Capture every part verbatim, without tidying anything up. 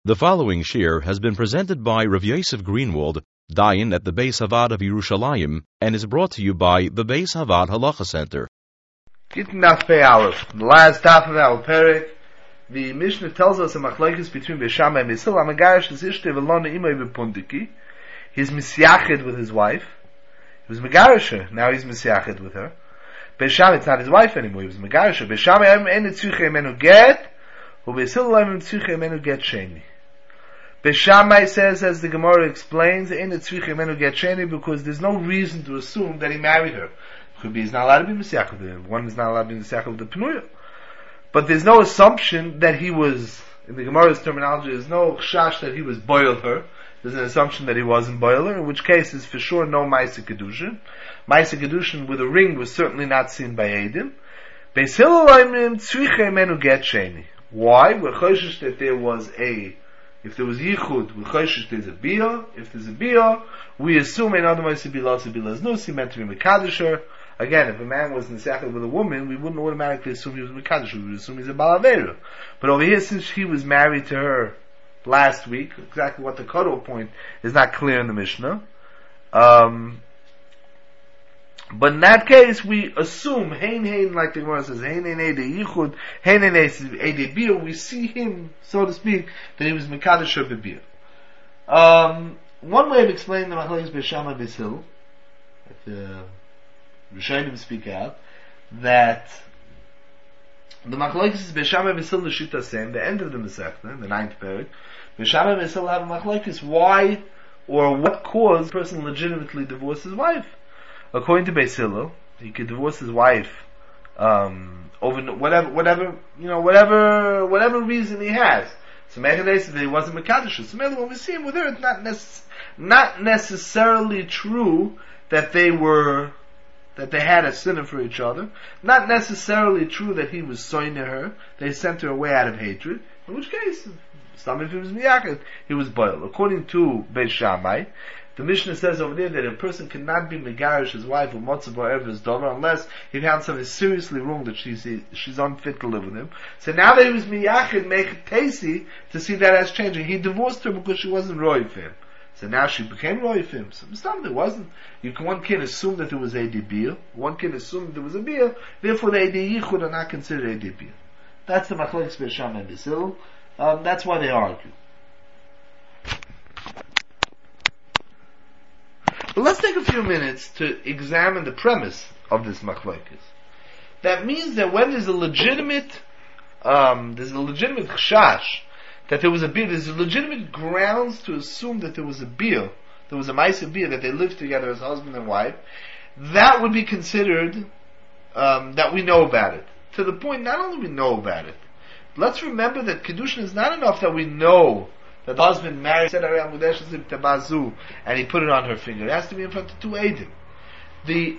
The following shir has been presented by Rav Yosef Greenwald, Dayan at the Beis Havad of Yerushalayim, and is brought to you by the Beis Havad Halacha Center. Gittin Daf Pei Aleph. The last half of our Perek, the Mishnah tells us a machlokes between Beis Shammai and Beis Hillel. Amagarish is ishte v'lona imay b'pundiki. He's misyached with his wife. He was megarish her. Now he's misyached with her. Beis Shammai, it's not his wife anymore. He was megarish her. Beis Shammai em en tzricha imenu get, u Beis Hillel em tzricha imenu get sheni. Beis Shammai says, as the Gemara explains, in tzricha imenu get sheni, because there's no reason to assume that he married her. Could be he's not allowed to be misyached with her. One is not allowed to be misyached with the penuya. But there's no assumption that he was, in the Gemara's terminology, there's no chash that he was boil her. There's an assumption that he wasn't boil her, in which case is for sure no Maisa Kedushin. Maisa Kedushin with a ring was certainly not seen by Eidim. Beis Hillel oimrim tzricha imenu get sheni. Why? We're choshesh that there was a, if there was yichud, we're choshesh there's a bia. If there's a bia, we assume ein adam oisi bila bila znus, he meant to be mekadisher. Again, if a man was nesachel with a woman, we wouldn't automatically assume he was mekadisher, we would assume he's a balaveru. But over here, since he was married to her last week, exactly what the cutoff point is not clear in the Mishnah. Um, but in that case, we assume, hein hein, like the Gemara says, hein hein ede yichud, hein hein ede bir, we see him, so to speak, that he was mekadisher bebir. Um, one way of explaining the machlokes Beis Shammai Beis Hillel, if the Rishonim speak out, that the machlokes is Beis Shammai Beis Hillel l'shita same, the end of the Masechta, the ninth period. Beis Shammai Beis Hillel have a machlokes why or what caused a person legitimately divorce his wife. According to Beis Hillel, he could divorce his wife um, over whatever, whatever you know, whatever, whatever reason he has. So Mechadeh says that he wasn't mekadosh. So when we see him with her, it's not necess- not necessarily true that they were. That they had a sinner for each other. Not necessarily true that he was soine her. They sent her away out of hatred. In which case, some if he was miyaked, he was boiled. According to Beis Shammai, the Mishnah says over there that a person cannot be megarish his wife or motzav or ever his daughter unless he found something seriously wrong that she's she's unfit to live with him. So now that he was miyaked, make tasi to see that as changing. He divorced her because she wasn't roy for him. So now she became roy for him. So there wasn't. You can, one can assume that there was a debir. One can assume that there was a bir. Therefore, the edi yichud are not considered a debir. That's the machlokes Beis Shammai and Beis Hillel. Um, that's why they argue. But let's take a few minutes to examine the premise of this machlokes. That means that when there's a legitimate, um, there's a legitimate chash that there was a beer, there's legitimate grounds to assume that there was a beer, there was a Maisa beer, that they lived together as husband and wife, that would be considered, um, that we know about it. To the point, not only we know about it, let's remember that Kedushin is not enough that we know that the husband married, and he put it on her finger. It has to be in front of two Eidim. The,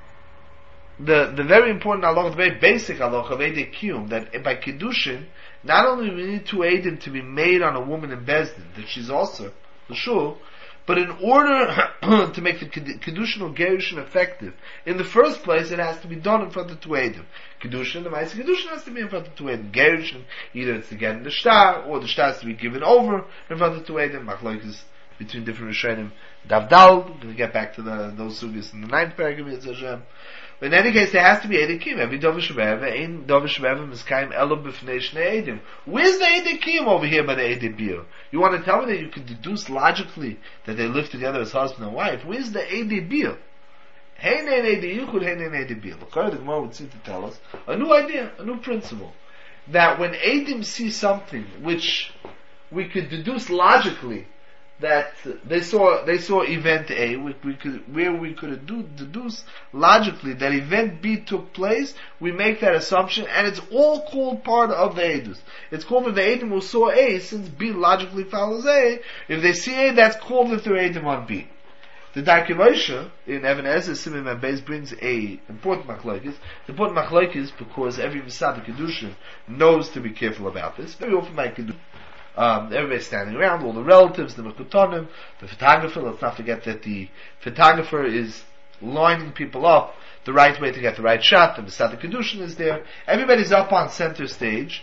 the, the very important halacha, the very basic halacha of Eidei Kiyum, that by Kedushin, not only do we need two Eidim to be made on a woman in Bezdin, that she's also l'shul, but in order to make the Kedushin or Gerushin effective, in the first place it has to be done in front of two Eidim. Kedushin, the Maisa Kedushin has to be in front of two Eidim. Gerushin, either it's to get in the shtar, or the shtar has to be given over in front of two Eidim. Machlokes between different Rishonim. Davdal, we're going to get back to the, those sugyas in the ninth paragraph of Hashem. But in any case, there has to be Eidei Kiyum. Every Dovish Rebbe, ein Dovish Rebbe miskayim elo b'fnei shnei Eidim. Where's the Eidei Kiyum over here by the Eidei Bir? You want to tell me that you could deduce logically that they live together as husband and wife? Where's the Eidei Bir? Hein ein Eidei Yichud, hein ein Eidei Bir. The Gemara would seem to tell us a new idea, a new principle. That when Eidim see something which we could deduce logically that they saw they saw event A, we, we could, where we could do, deduce logically that event B took place, we make that assumption, and it's all called part of the Eidus. It's called that the Eidim who saw A, since B logically follows A. If they see A, that's called that they're Eidim on B. The Darkei Moshe in Even Ezer Simon and Beis brings a important machlokes. The important machlokes because every Masad Kedushin knows to be careful about this. Very often by Kedushin, Um, everybody's standing around, all the relatives, the mekutonim, the photographer. Let's not forget that the photographer is lining people up the right way to get the right shot. The Masad Kedushin is there. Everybody's up on center stage,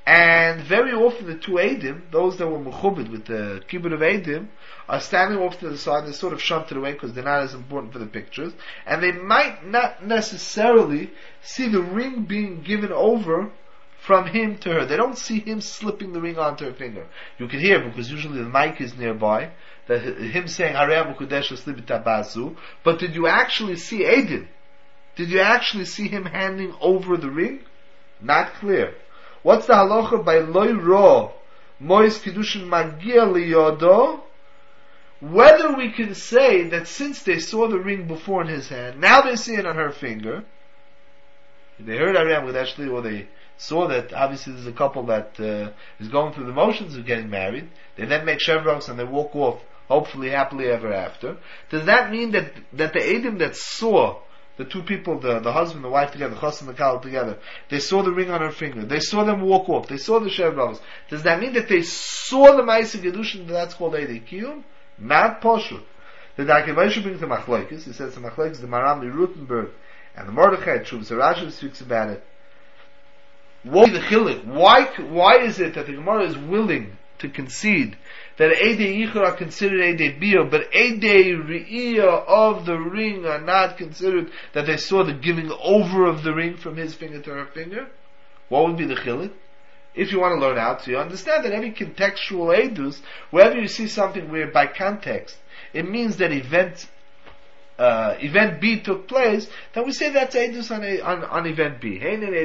And very often the two Eidim, those that were mechubed with the kibbut of Eidim, are standing off to the side. They're sort of shunted away because they're not as important for the pictures, and they might not necessarily see the ring being given over from him to her. They don't see him slipping the ring onto her finger. You can hear, because usually the mic is nearby, that him saying Harei Mukudesh Tabazu. But did you actually see Eidim? Did you actually see him handing over the ring? Not clear. What's the halacha by loy ro mois kiddushin magia liyodo? Whether we can say that since they saw the ring before in his hand, now they see it on her finger. They heard Harei Mukudesh, or they saw that obviously there's a couple that uh, is going through the motions of getting married. They then make shevros and they walk off, hopefully happily ever after. Does that mean that that the Eidim that saw the two people, the, the husband and the wife together, the chas and the kal together, they saw the ring on her finger, they saw them walk off, they saw the shevros, does that mean that they saw the Ma'aseh Kedushin, that's called Eidei Kiyum? Not Poshut. The Darkei Moshe brings the Machlokes. He says the Machlokes, the Maram, the Rutenberg, and the Mordechai Trubus, the Rashi speaks about it. What is the chilik? Why, why is it that the Gemara is willing to concede that Eidei Yichur are considered Eidei Biyah, but Eidei Re'iyah of the ring are not considered, that they saw the giving over of the ring from his finger to her finger? What would be the chilik? If you want to learn out, so you understand that every contextual Eidus, wherever you see something where by context, it means that event Uh, event B took place, then we say that's Eidus on, a, on, on event B.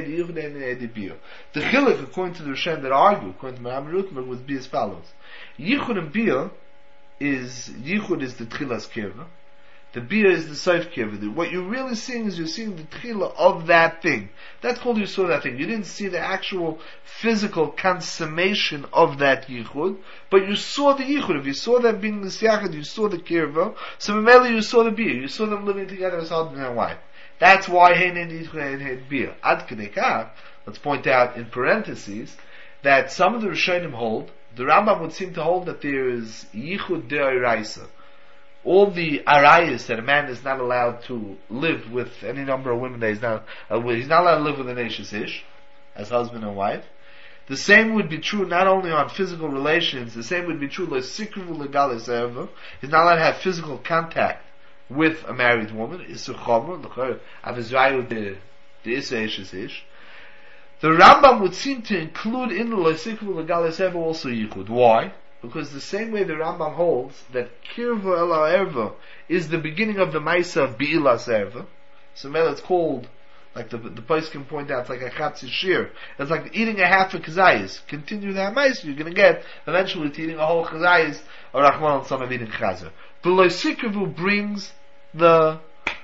The Chilik, according to the Rishonim that argue, according to Maram Rutenberg, would be as follows. Yichud and Biyah is, Yichud is the Tchilas Kirva, the Biyah is the Seif Kirva. What you're really seeing is you're seeing the Tchila of that thing. That's called you saw that thing. You didn't see the actual physical consummation of that Yichud, but you saw the Yichud. If you saw them being the Siachad, you saw the Kirva, so Mamela you saw the Biyah. You saw them living together as husband and wife. That's why Heinen Yichud and Heinen Biyah. Ad Kedekah, let's point out in parentheses, that some of the Rishonim hold, the Rambam would seem to hold that there is Yichud De'oraisa. All the arayas that a man is not allowed to live with any number of women that he's not, uh, he's not allowed to live with an Eishes Ish, as husband and wife. The same would be true not only on physical relations, the same would be true, l'sikru legalis ever. He's not allowed to have physical contact with a married woman. Isur chomer, l'chor, avizrayu de, de isur Eishes Ish. The Rambam would seem to include in the l'sikru legalis ever also yichud. Why? Because the same way the Rambam holds that Kirva el Erva is the beginning of the Maisa of Be'ilas Erva. So maybe it's called, like the the place can point out, it's like a Chatzi Shir. It's like eating a half a Kazayis. Continue that Maisa, you're going to get eventually to eating a whole Kazayis, or Rahman and some of eating Chazer. But Loisikavu brings the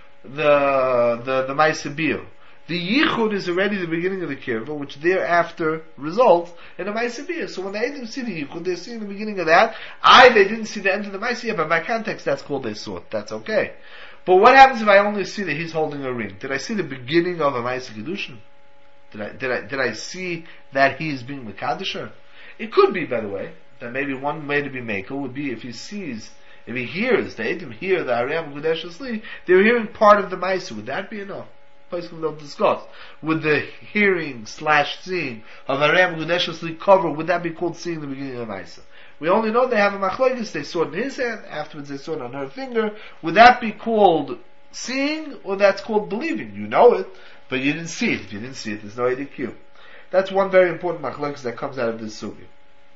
the the, the Maisa Biyah. The Yichud is already the beginning of the Kirva, which thereafter results in a Ma'aseh Biyah. So when they didn't see the Yichud, they're seeing the beginning of that. I, they didn't see the end of the Ma'aseh Biyah, but by context, that's called they saw it. That's okay. But what happens if I only see that he's holding a ring? Did I see the beginning of a Ma'aseh Kedushin? Did I, did I, did I see that he is being Mekadesher? It could be, by the way, that maybe one way to be Mekel would be if he sees, if he hears, the Eidim hear the Harei Mukudesh Asli, they're hearing part of the Ma'aseh. Would that be enough? They'll discuss. Would the hearing slash seeing of Harei Mukudesh Asli cover, would that be called seeing the beginning of Ma'aseh? We only know they have a machlokes, they saw it in his hand, afterwards they saw it on her finger. Would that be called seeing, or that's called believing? You know it, but you didn't see it. If you didn't see it, there's no I D Q. That's one very important machlokes that comes out of this sugi.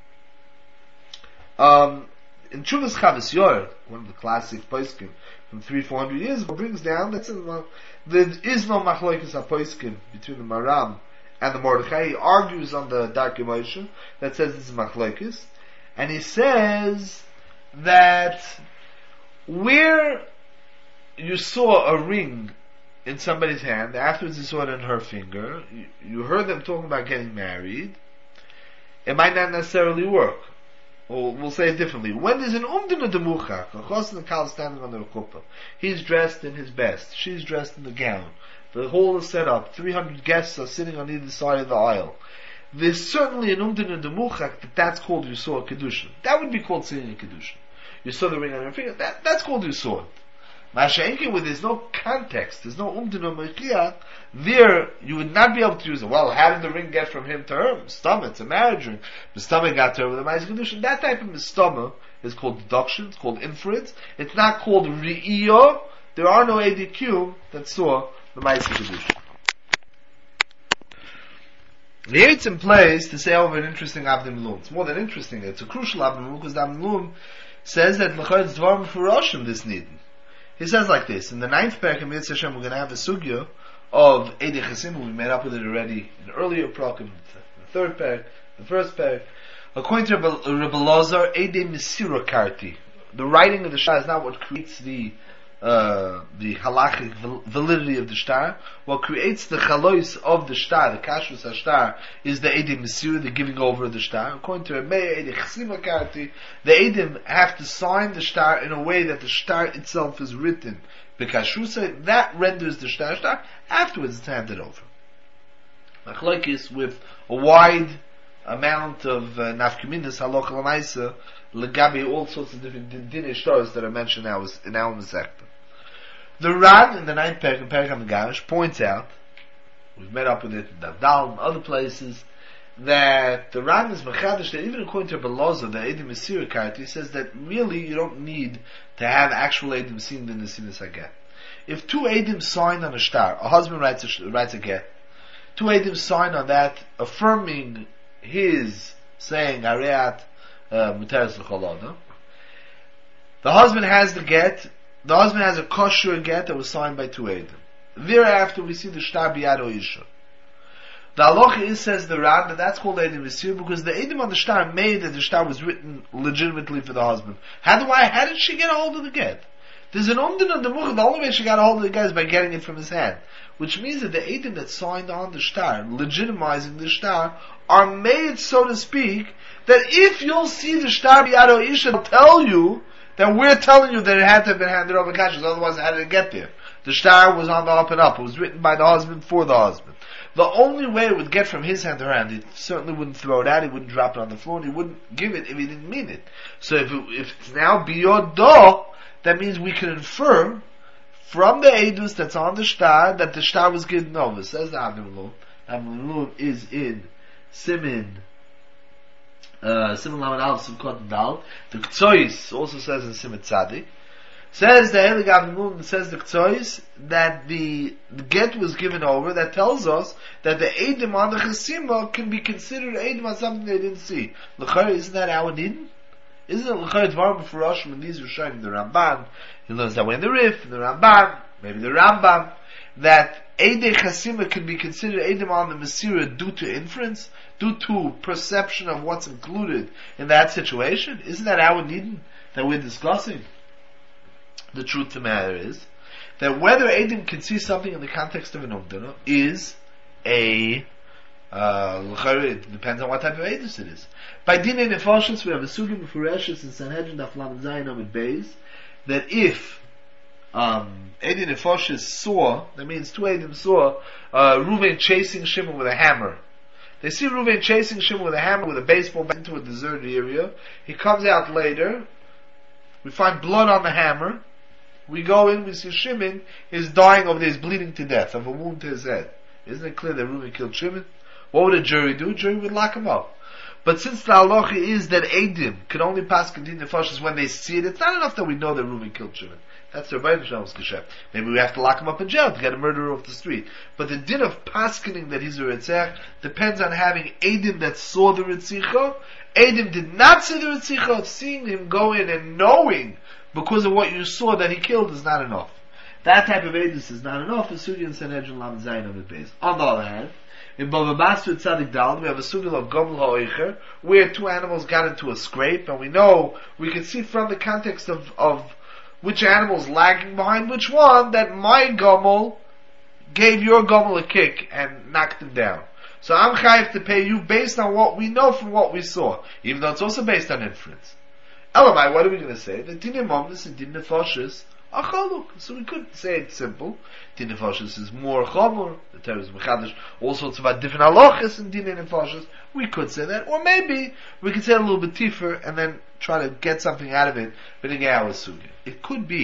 Um, in Chuvas Chavos Yair, one of the classic poskim from three, four hundred years ago, brings down that there is no machlokes haposkim between the Maram and the Mordechai. He argues on the Darkei Moshe that says it's machlokes, and he says that where you saw a ring in somebody's hand, afterwards you saw it in her finger, you, you heard them talking about getting married, it might not necessarily work. Or we'll say it differently. When there's an umdina demuchach, a chos and a kal standing on the chuppah, he's dressed in his best, she's dressed in the gown, the hall is set up, three hundred guests are sitting on either side of the aisle. There's certainly an umdina demuchach that that's called you saw a kedushin. That would be called seeing a kedushin. You saw the ring on her finger, that, that's called you saw it. Masha'enke, where there's no context, there's no umdino mechiach, there, you would not be able to use it. Well, how did the ring get from him to her? Mistama, it's a marriage ring. Mistama got to her with a ma'is kedushin. That type of mistama is called deduction, it's called inference. It's not called re'iyah. There are no A D Q that saw the ma'is kedushin. Here it's in place to say over an interesting Avdim Lum. It's more than interesting, it's a crucial Avdim Lum, because the Avdim Lum says that l'chayr dvarim furoshim this needin. He says like this, in the ninth parak in Mitzvah Hashem, we're going to have a sugya of Eidei Chasim. We made up with it already in earlier parak, in the third parak, the first parak. According to Rebbe Lazar, Eidei Mesira Karti. The writing of the shtar is not what creates the uh, the halachic validity of the shtar. What creates the chalois of the shtar, the kashrus hashtar, is the Eidei Mesira, the giving over of the shtar. According to Rebbe Eidei Chasim Karti, the Eidim have to sign the shtar in a way that the shtar itself is written. Because Shusay, that renders the shtar shtar, afterwards it's handed over. Machlokes with a wide amount of uh, nafkaminas, halacha l'maisa, legabi, all sorts of different dinei shtars that are mentioned now in our Masechta. The Ran, in the ninth parak, in Parak HaMegarish, points out, we've met up with it in Davdal and other places, that the Ran is mechadish, that even according to Belazar, the Eidim Mesira Karti, he says that really you don't need to have actual Eidim seen in the Nesinas HaGet. If two Eidim sign on a shtar, a husband writes a, writes a get, two Eidim sign on that, affirming his saying, Areat Muteres L'Cholada, the husband has the get, the husband has a kosher get that was signed by two Eidim. Thereafter we see the shtar biyad o isha. The halacha is, says the Ran, that that's called Eidim Mesir because the Eidim on the shtar made that the shtar was written legitimately for the husband. How do I, how did she get a hold of the get? There's an umdin on the much, the only way she got a hold of the get is by getting it from his hand. Which means that the Eidim that signed on the shtar, legitimizing the shtar, are made, so to speak, that if you'll see the shtar biyad o isha, they'll tell you that we're telling you that it had to have been handed over kashrus, otherwise how did it get there? The shtar was on the up and up, it was written by the husband for the husband. The only way it would get from his hand to her hand, he certainly wouldn't throw it out, he wouldn't drop it on the floor, and he wouldn't give it if he didn't mean it. So if, it, if it's now biyodo, that means we can infer from the edus that's on the shtar that the shtar was given over. Says the Avdim Lum. Avdim Lum is in Simin, uh, Simin Lamed Aleph, Simchot Dal. The Ktsois also says in Simin Tzadik. Says the Heilig Avdim Lum, says the Ktsois, that the, the get was given over, that tells us that the Eidim on the Chesima can be considered Eidim on something they didn't see. L'chayr, isn't that our Nidin? Isn't it L'chayr Dvarim Furoshim, when these are showing in the Ramban, he learns that way in the Rif, in the Ramban, maybe the Rambam, that Eidei Chesima can be considered Eidim on the Mesira due to inference, due to perception of what's included in that situation. Isn't that our Nidin that we're discussing? The truth of the matter is that whether Eidim can see something in the context of an Umdana is a uh, it depends on what type of Eidus it is. By Dinei Nefashos, we have a Sugim Mefureshus in Sanhedrin Daf Lamed Zayin Amud Beis, that if um, Eidei Nefashos saw, that means two Eidim saw uh, Reuven chasing Shimon with a hammer. They see Reuven chasing Shimon with a hammer with a baseball bat into a deserted area. He comes out later. We find blood on the hammer. We go in, we see Shimon is dying over there, he's bleeding to death of a wound to his head. Isn't it clear that Reuven killed Shimon? What would a jury do? A jury would lock him up. But since the halacha is that Eidim can only pass Din Nefashos when they see it, it's not enough that we know that Reuven killed Shimon. That's their Rebbeinu Shalom's Geshem. Maybe we have to lock him up in jail to get a murderer off the street. But the din of paskening that he's a Ritzach depends on having Eidim that saw the Ritzicha. Eidim did not see the Ritzicha. Seeing him go in and knowing because of what you saw that he killed is not enough. That type of Eidus is not enough. The Sugi in Sanhedrin Lamed Zayin Amud Beis. On the other hand, in Bava Basra Tzadik Dal, we have a Sugi of Gomel HaOicher, where two animals got into a scrape, and we know, we can see from the context of, of which animal's lagging behind which one, that my Gomel gave your Gomel a kick and knocked him down. So I'm chayiv to pay you based on what we know from what we saw, even though it's also based on inference. Elamai, what are we going to say? That Din Momnis and Din Nefashos are chaluk. So we could say it's simple. Din Nefashos is more chamor. The Torah is mechadish all sorts of different halachas in Din Nefashos. We could say that, or maybe we could say it a little bit deeper and then try to get something out of it. But again, our sugi. It could be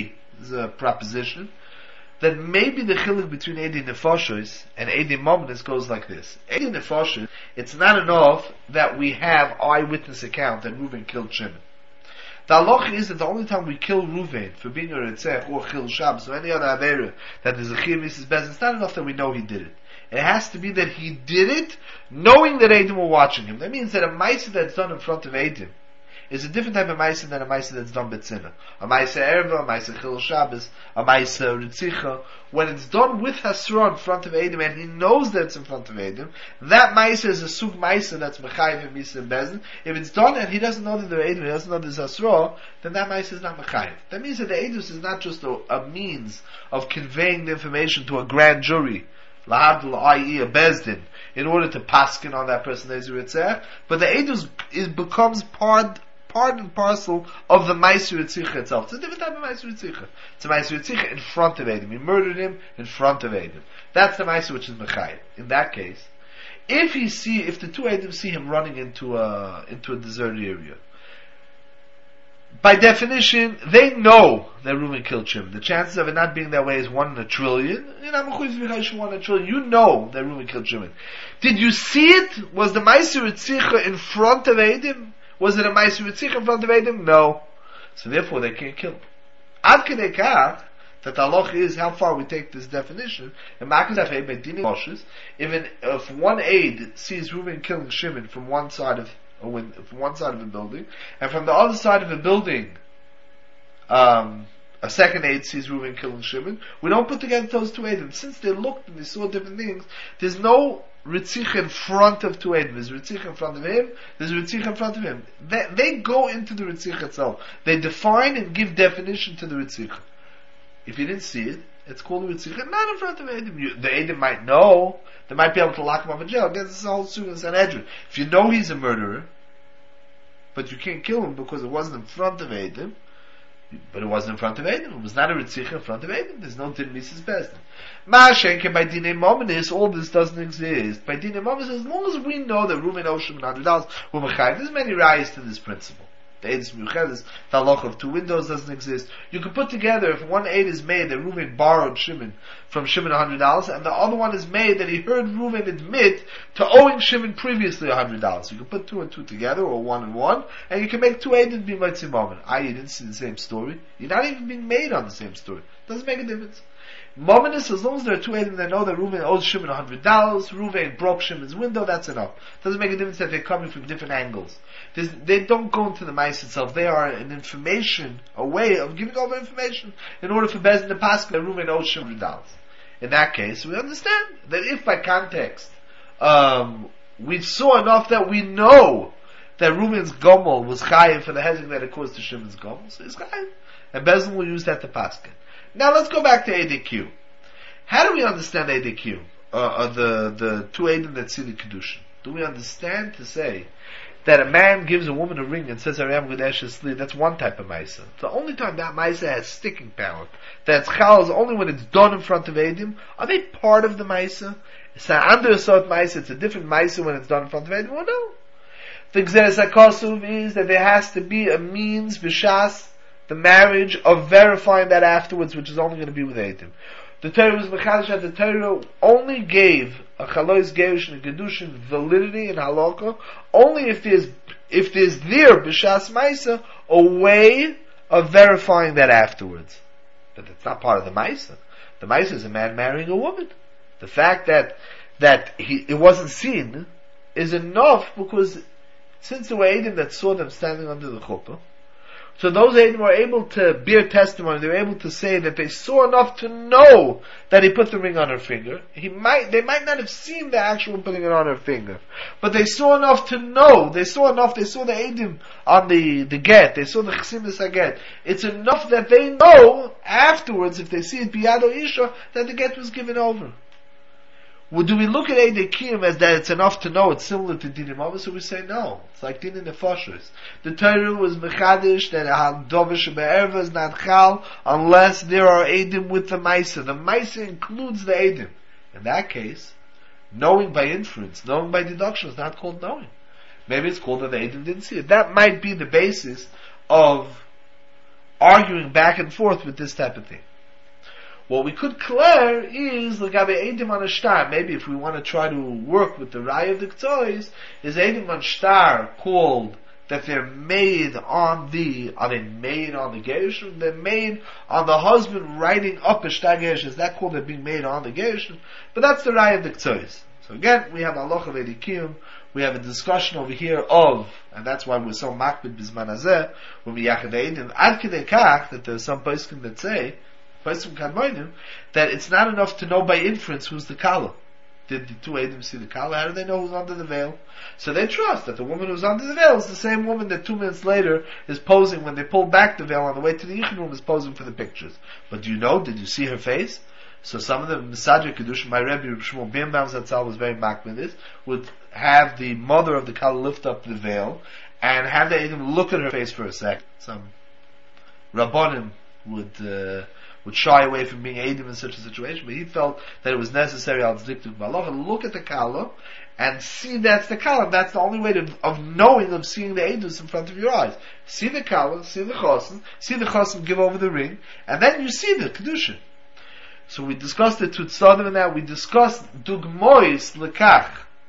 is a proposition, that maybe the chiluk between Eidi Nefashos and Eidi Mominus goes like this. Eidi Nefashos, it's not enough that we have eyewitness account that Reuven killed Shimon. The halacha is that the only time we kill Reuven for being a Ritzech or Chil Shabbos or any other Avera that there's a Chiyuv Mitzvahs Beis, it's not enough that we know he did it. It has to be that he did it knowing that Eidim were watching him. That means that a Maisa that's done in front of Eidim is a different type of Maisa than a Maisa that's done B'tzina. A Maisa Erva, a Maisa Chil Shabbos, a Maisa Ritzicha. When it's done with Hasra in front of Eidim and he knows that it's in front of Eidim, that Maisa is a Sug Maisa that's Mechayiv and Misa and Bezin. If it's done and he doesn't know that they're Eidim, he doesn't know there's Hasra, then that Maisa is not Mechayiv. That means that the Eidus is not just a, a means of conveying the information to a grand jury, Lahadl, that is a Bezdin, in order to paskin on that person that is Ritzeh, but the Eidus is, becomes part part and parcel of the Ma'aser Ritzicha itself. It's a different type of Ma'aser Ritzicha. It's a Ma'aser Ritzicha in front of Eidim. He murdered him in front of Eidim. That's the Ma'aser which is Mechayiv. In that case, if he see, if the two Eidim see him running into a, into a deserted area, by definition, they know that Reuven killed Shimon. The chances of it not being that way is one in a trillion. You know, one in a trillion. You know that Reuven killed Shimon. Did you see it? Was the Ma'aser Ritzicha in front of Eidim? Was it a Ma'aser Ritzicha in front of Eidim? No. So therefore they can't kill him. Ad kedei kach, that the halacha is how far we take this definition. And if an, if one aide sees Reuven killing Shimon from one side of a window, from one side of a building, and from the other side of a building, um, a second aide sees Reuven killing Shimon, we don't put together those two aides. Since they looked and they saw different things, there's no Ritzich in front of two aides. There's Ritzich in front of him, there's Ritzich in front of him. They, they go into the Ritzich itself. They define and give definition to the Ritzich. If you didn't see it, it's called a Ritzich, not in front of Eidim. You, the Eidim might know, they might be able to lock him up in jail. Again, this is the whole Sugan in Sanhedrin. If you know he's a murderer, but you can't kill him because it wasn't in front of Eidim, but it wasn't in front of Eidim. It was not a Ritzich in front of Eidim. There's no Din Mises Bezdin. Ma'ashenke, by Dinei Mominis, all this doesn't exist. By Dinei Mominis, as long as we know that Reuven owes Shimon one hundred dollars, we're Mechayiv. There's many rayos to this principle. The Eidus Miyuchedes, the halacha of two windows doesn't exist. You can put together, if one Eid is made that Reuven borrowed Shimon from Shimon one hundred dollars, and the other one is made that he heard Reuven admit to owing Shimon previously one hundred dollars. You can put two and two together, or one and one, and you can make two Eidim be Motzei Moment. Ah, you didn't see the same story. You're not even being made on the same story. Doesn't make a difference. Mominus, as long as there are two Eidim that know that Reuven owes Shimon one hundred dollars, Reuven broke Shimon's window, that's enough. Doesn't make a difference that they're coming from different angles. There's, they don't go into the mice itself. They are an information, a way of giving over information in order for Bezdin to pass that Reuven owes Shimon one hundred dollars. In that case, we understand that if by context, um, we saw enough that we know that Reuven's Gomel was chayiv for the hezek that it caused to Shimon's Gomel, so he's chayiv. And Bezdin will use that to paskin. Now let's go back to A D Q. How do we understand A D Q? Uh, uh, the, the two Eidim that see the Kedushin. Do we understand to say that a man gives a woman a ring and says, Ariam Gadesh sleep? That's one type of Maisa. The only time that Maisa has sticking power, that's Chal, is only when it's done in front of Eidim. Are they part of the Maisa? It's not under a sort Maisa, it's a different Maisa when it's done in front of Eidim? Well, no. The Gzeres HaKosuv is that there has to be a means, B'shas, the marriage, of verifying that afterwards, which is only going to be with Eidim. The Torah was Mechadish that the Torah only gave a Chalois Gerush and a Kedushin validity in Halakha only if there's, if there's there, B'shas Maisa, a way of verifying that afterwards. But it's not part of the Maisa. The Maisa is a man marrying a woman. The fact that, that he, it wasn't seen is enough because since there were Eidim that saw them standing under the chuppah, so those Eidim were able to bear testimony. They were able to say that they saw enough to know that he put the ring on her finger. He might, they might not have seen the actual putting it on her finger, but they saw enough to know. They saw enough. They saw the Eidim on the, the get. They saw the Chesimus HaGet. It's enough that they know afterwards, if they see it biyado isha, that the get was given over. Well, do we look at Eidei Kiyum as that it's enough to know it's similar to Dinim Avos, or we say no? It's like Dinim Nefashos. The Torah was Mechadish that Dovish Be'erva is not Chal unless there are Eidim with the Maisa. The Maisa includes the Eidim. In that case, knowing by inference, knowing by deduction is not called knowing. Maybe it's called that the Eidim didn't see it. That might be the basis of arguing back and forth with this type of thing. What we could clear is L'gabe Eidim on a Shtar. Maybe if we want to try to work with the Raya of the Ktois, is Eidim on Shtar called that they're made on the, are they made on the Gershon? They're made on the husband writing up a Shtar Gershon. Is that called it being made on the Gershon? But that's the Raya of the Ktois. So again, we have Allah of Edikim, we have a discussion over here of, and that's why we're so makbid bizman hazeh, when we yachad eidim, ad kedei kach, that there's some poskim that say, poskim kadmoinim, that it's not enough to know by inference who's the kala. Did the two eidim see the kala? How do they know who's under the veil? So they trust that the woman who's under the veil is the same woman that two minutes later is posing, when they pull back the veil on the way to the yichud room, is posing for the pictures. But do you know, did you see her face? So some of the Masajah Kedusha, my Rebbe Shmuel Birnbaum Zatzal was very makbid with this, would have the mother of the kala lift up the veil and have the Eidim look at her face for a second. Some Rabbanim would uh, would shy away from being Eidim in such a situation, but he felt that it was necessary al tzediktuk b'halacha to look at the kala and see that's the kala. That's the only way to, of knowing, of seeing the Eidus in front of your eyes. See the kala, see the chosin, see the chosin give over the ring, and then you see the Kedusha. So we discussed the Tutsadim and that. We discussed Dugmois Lekach,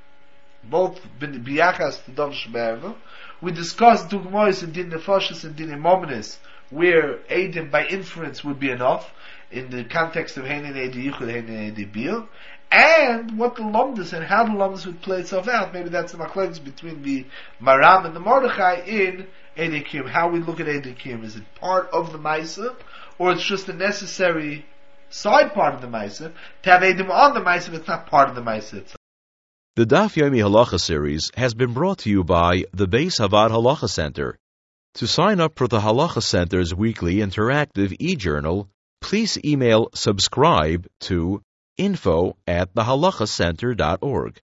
both Biyachas to Dov Shberva. We discussed Dugmois and Din Nefashis and Din Imomenis, where Eidim by inference would be enough, in the context of Heinin Eidi Yichud, Heinin Eidi Bir, and what the Lomdus and how the Lomdus would play itself out. Maybe that's the machlokes between the Maram and the Mordechai in Eidi Kiyum. How we look at Eidi Kiyum. Is it part of the Maisa, or it's just a necessary side part of the Maisa, to have Eidim on the Maisa, but it's not part of the Maisa itself. The Daf Yomi Halacha series has been brought to you by the Beis Havad Halacha Center. To sign up for the Halacha Center's weekly interactive e-journal, please email subscribe to info at the halacha center dot org.